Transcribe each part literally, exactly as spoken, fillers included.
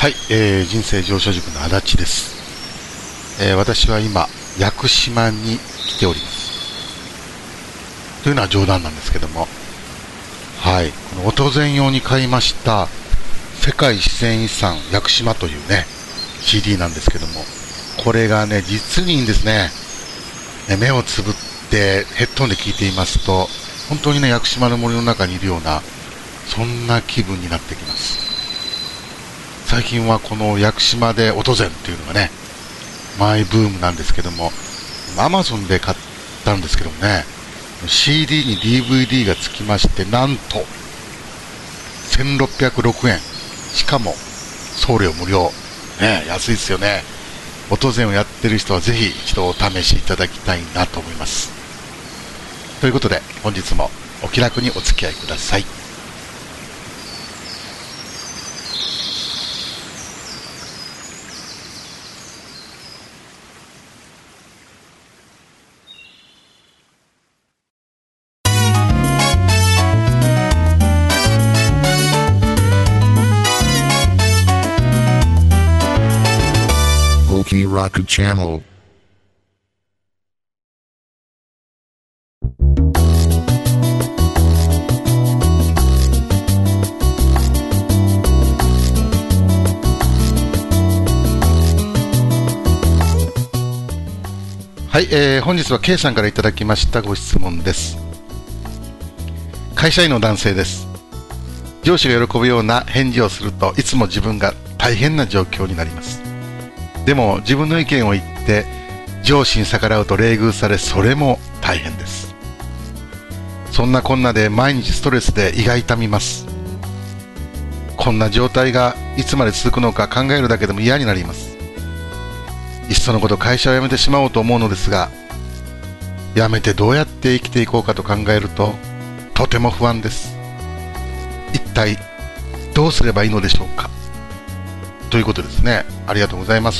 はい、えー、人生上昇塾の足立です、えー、私は今屋久島に来ておりますというのは冗談なんですけども、はい、この音前用に買いました世界自然遺産屋久島というね シーディー なんですけども、これがね実にいいんですね。目をつぶってヘッドホンで聞いていますと本当にね屋久島の森の中にいるようなそんな気分になってきます。最近はこの屋久島で音前っていうのがねマイブームなんですけども、アマゾンで買ったんですけどもね シーディー に ディーブイディー がつきまして、なんとせんろっぴゃくろくえん、しかも送料無料ね、安いですよね。音前をやってる人はぜひ一度お試しいただきたいなと思います。ということで本日もお気楽にお付き合いください。 Oki Raku Channel。 はい、えー、本日は K さんからいただきましたご質問です。会社員の男性です。上司が喜ぶような返事をするといつも自分が大変な状況になります。でも自分の意見を言って上司に逆らうと冷遇され、それも大変です。そんなこんなで毎日ストレスで胃が痛みます。こんな状態がいつまで続くのか考えるだけでも嫌になります。いっそのこと会社を辞めてしまおうと思うのですが、辞めてどうやって生きていこうかと考えるととても不安です。一体どうすればいいのでしょうか、ということですね。ありがとうございます。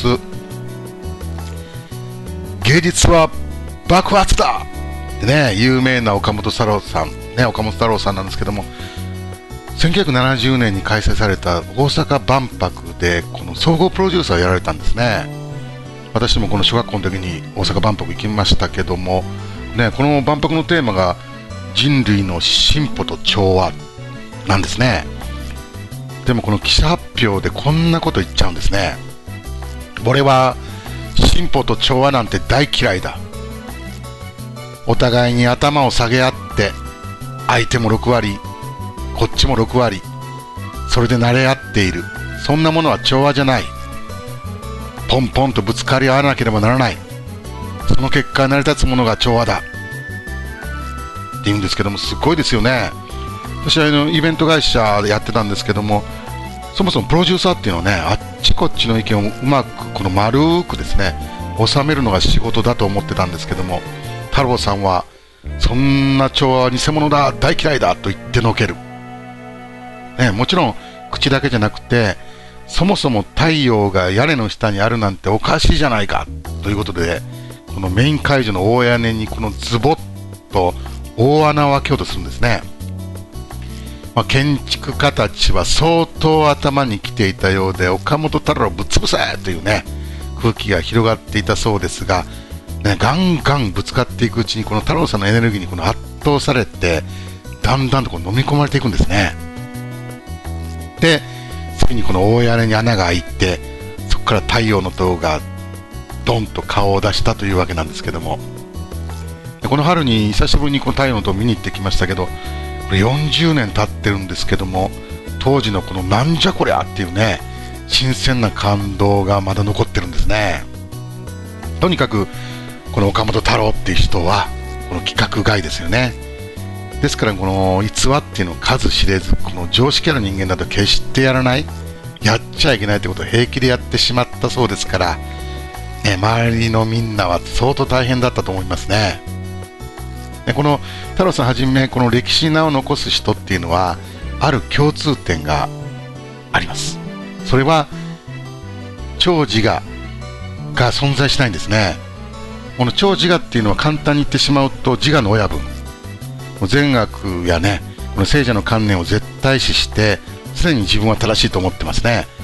芸術は爆発だってね、有名な岡本太郎さん、ね、岡本太郎さんなんですけども、せんきゅうひゃくななじゅうねんに開催された大阪万博でこの総合プロデューサーをやられたんですね。私もこの小学校の時に大阪万博行きましたけども、ね、この万博のテーマが人類の進歩と調和なんですね。でもこの記者発表でこんなこと言っちゃうんですね。俺は進歩と調和なんて大嫌いだ。お互いに頭を下げ合って相手もろくわりこっちもろくわり、それで慣れ合っている、そんなものは調和じゃない。ポンポンとぶつかり合わなければならない、その結果成り立つものが調和だって言うんですけども、すごいですよね。私はあのイベント会社でやってたんですけども、そもそもプロデューサーっていうのはね、あっちこっちの意見をうまくこの丸くですね収めるのが仕事だと思ってたんですけども、太郎さんはそんな調和は偽物だ、大嫌いだと言ってのける、ね、もちろん口だけじゃなくて、そもそも太陽が屋根の下にあるなんておかしいじゃないかということで、このメイン会場の大屋根にこのズボッと大穴を開けようとするんですね。まあ、建築家たちは相当頭にきていたようで、岡本太郎をぶっ潰せというね空気が広がっていたそうですが、ね、ガンガンぶつかっていくうちにこの太郎さんのエネルギーにこの圧倒されて、だんだんとこう飲み込まれていくんですね。で次にこの大屋根に穴が開いて、そこから太陽の塔がドンと顔を出したというわけなんですけども、この春に久しぶりにこの太陽の塔を見に行ってきましたけど、これよんじゅうねん経ってるんですけども、当時のこのなんじゃこりゃっていうね新鮮な感動がまだ残ってるんですね。とにかくこの岡本太郎っていう人はこの規格外ですよね。ですからこの逸話っていうのを数知れず、この常識ある人間だと決してやらない、やっちゃいけないということを平気でやってしまったそうですから、ね、周りのみんなは相当大変だったと思いますね。でこの太郎さんはじめこの歴史に名を残す人っていうのはある共通点があります。それは超自我が存在しないんですね。この超自我っていうのは簡単に言ってしまうと自我の親分、善悪やねこの聖者の観念を絶対視して常に自分は正しいと思ってますね。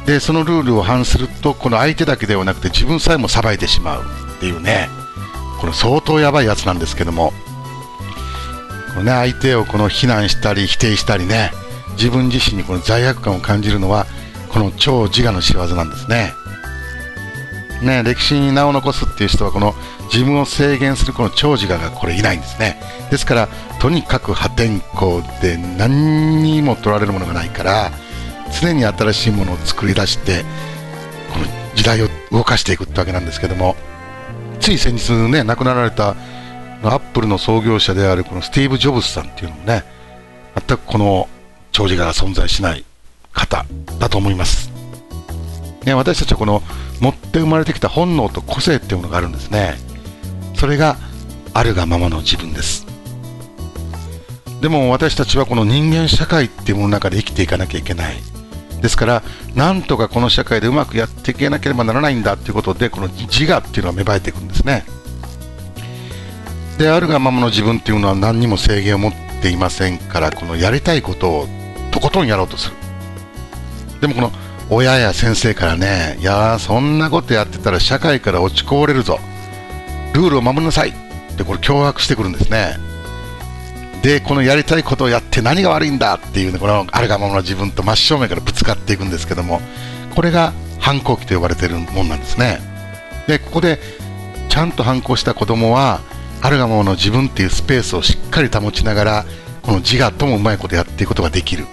でそのルールを反するとこの相手だけではなくて自分さえも裁いてしまうっていうね、この相当やばいやつなんですけども、この、ね、相手をこの非難したり否定したりね、自分自身にこの罪悪感を感じるのはこの超自我の仕業なんですね。ね、歴史に名を残すっていう人はこの自分を制限するこの超自我がこれいないんですね。ですからとにかく破天荒で何にも取られるものがないから、常に新しいものを作り出してこの時代を動かしていくってわけなんですけども、つい先日ね亡くなられたアップルの創業者であるこのスティーブ・ジョブズさんっていうのもね、全くこの超自我が存在しない方だと思います、ね、私たちはこの持って生まれてきた本能と個性っていうものがあるんですね。それがあるがままの自分です。でも私たちはこの人間社会っていうものの中で生きていかなきゃいけない。ですからなんとかこの社会でうまくやっていけなければならないんだということで、この自我っていうのは芽生えていくんですね。であるがままの自分っていうのは何にも制限を持っていませんから、このやりたいことをとことんやろうとする。でもこの親や先生からね、いやーそんなことやってたら社会から落ちこぼれるぞ、ルールを守りなさいってこれ脅迫してくるんですね。でこのやりたいことをやって何が悪いんだっていうね、このあるがままの自分と真正面からぶつかっていくんですけども、これが反抗期と呼ばれているもんなんですね。でここでちゃんと反抗した子供はあるがままの自分っていうスペースをしっかり保ちながら、この自我ともうまいことやっていくことができる。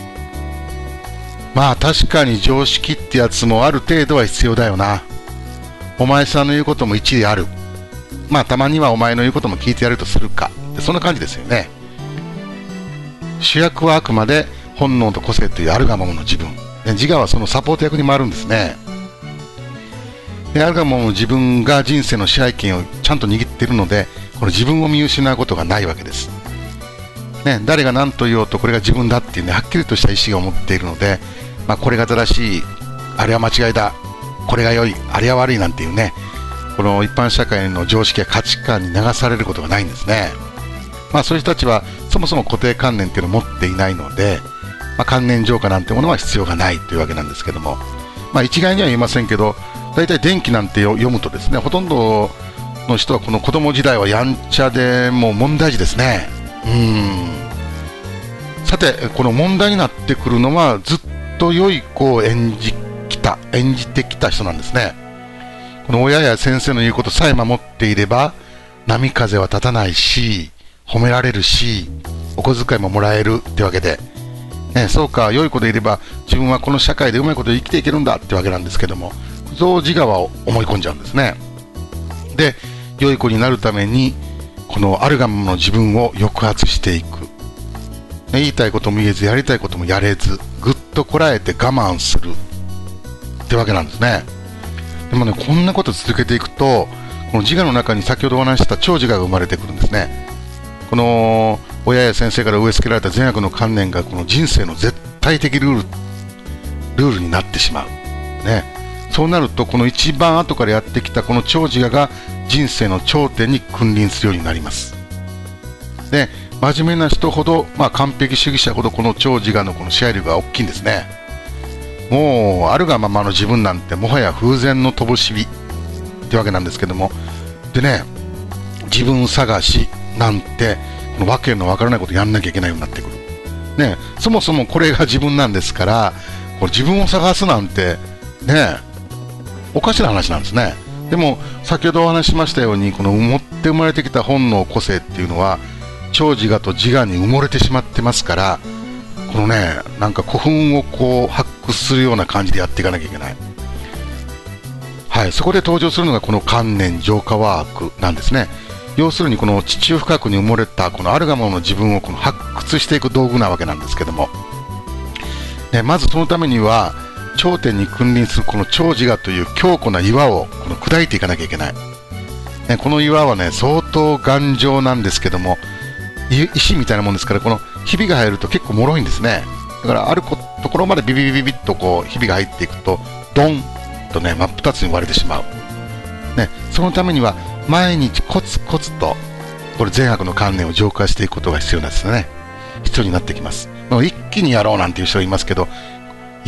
まあ確かに常識ってやつもある程度は必要だよな。お前さんの言うことも一理ある。まあたまにはお前の言うことも聞いてやるとするか、そんな感じですよね。主役はあくまで本能と個性というあるがままの自分、自我はそのサポート役に回るんですね。であるがままの自分が人生の支配権をちゃんと握っているので、この自分を見失うことがないわけです、ね、誰が何と言おうとこれが自分だっていうね、はっきりとした意思が持っているので、まあ、これが正しい、あれは間違いだ、これが良い、あれは悪いなんていうね、この一般社会の常識や価値観に流されることがないんですね。まあそういう人たちはそもそも固定観念っていうのを持っていないので、まあ、観念浄化なんてものは必要がないというわけなんですけども、まあ一概には言いませんけど、大体伝記なんて読むとですね、ほとんどの人はこの子供時代はやんちゃでもう問題児ですね。うーんさてこの問題になってくるのはずっと良い子を演じきた演じてきた人なんですね。この親や先生の言うことさえ守っていれば波風は立たないし、褒められるし、お小遣いももらえるってわけで、ね、そうか良い子でいれば自分はこの社会でうまいこと生きていけるんだってわけなんですけども、そう自我は思い込んじゃうんですね。で良い子になるためにこのあるがままの自分を抑圧していく、ね、言いたいことも言えずやりたいこともやれず、ぐっとこらえて我慢するってわけなんですね。でもね、こんなこと続けていくとこの自我の中に先ほどお話しした超自我が生まれてくるんですね。この親や先生から植え付けられた善悪の観念がこの人生の絶対的ルールルールになってしまう、ね、そうなるとこの一番後からやってきたこの超自我が人生の頂点に君臨するようになります。で真面目な人ほど、まあ、完璧主義者ほどこの超自我のこの支配力が大きいんですね。もうあるがままの自分なんてもはや風前の灯火ってわけなんですけども、でね自分探しなんてこのわけのわからないことやんなきゃいけないようになってくる、ね、そもそもこれが自分なんですから、これ自分を探すなんてねおかしな話なんですね。でも先ほどお話ししましたように、この持って生まれてきた本能個性っていうのは超自我と自我に埋もれてしまってますから、このねなんか古墳をこう発掘するような感じでやっていかなきゃいけない。はい、そこで登場するのがこの観念浄化ワークなんですね。要するにこの地中深くに埋もれたこのあるがままの自分をこの発掘していく道具なわけなんですけども、ね、まずそのためには頂点に君臨するこの超自我という強固な岩をこの砕いていかなきゃいけない、ね、この岩はね相当頑丈なんですけども石みたいなもんですから、このひびが入ると結構脆いんですね。だからあるところまでビビビビビッとこうひびが入っていくとドンとね真っ二つに割れてしまう、ね、そのためには毎日コツコツとこれ善悪の観念を浄化していくことが必要なんですね。必要になってきます。一気にやろうなんていう人がいますけど、一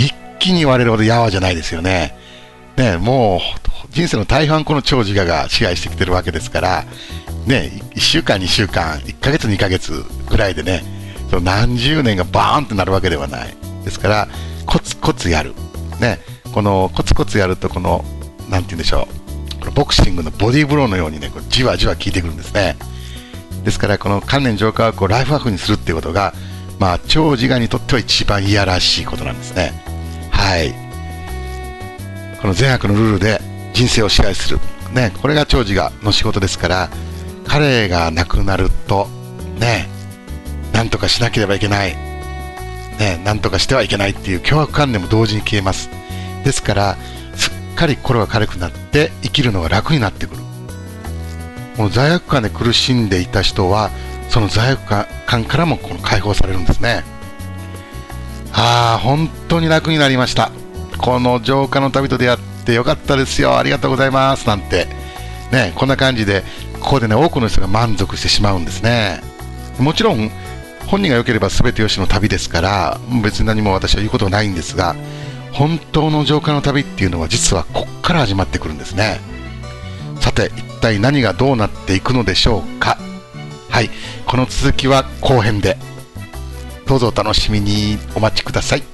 気に言われるほどやわじゃないですよね。ね、もう人生の大半この長寿我が支配してきてるわけですから、ね、いっしゅうかん、にしゅうかん、いっかげつ、にかげつぐらいでね、その何十年がバーンってなるわけではない。ですから、コツコツやる。ね、このコツコツやると、この、なんて言うんでしょう、このボクシングのボディーブローのようにね、こうじわじわ効いてくるんですね。ですから、この関連浄化ワークをライフワークにするっていうことが、まあ、長寿我にとっては一番いやらしいことなんですね。はい。この善悪のルールで人生を支配する。ね、これが長寿我の仕事ですから、彼が亡くなると、ね、なんとかしなければいけない。ね、なんとかしてはいけないっていう凶悪観念も同時に消えます。ですから、すっかり心が軽くなって生きるのが楽になってくる。もう罪悪感で苦しんでいた人は、その罪悪感からもこの解放されるんですね。ああ、本当に楽になりました。この浄化の旅と出会ってよかったですよ、ありがとうございますなんてね、こんな感じでここでね、多くの人が満足してしまうんですね。もちろん本人が良ければ全てよしの旅ですから、別に何も私は言うことはないんですが、本当の浄化の旅っていうのは実はこっから始まってくるんですね。さて、一体何がどうなっていくのでしょうか。はい、この続きは後編でどうぞお楽しみにお待ちください。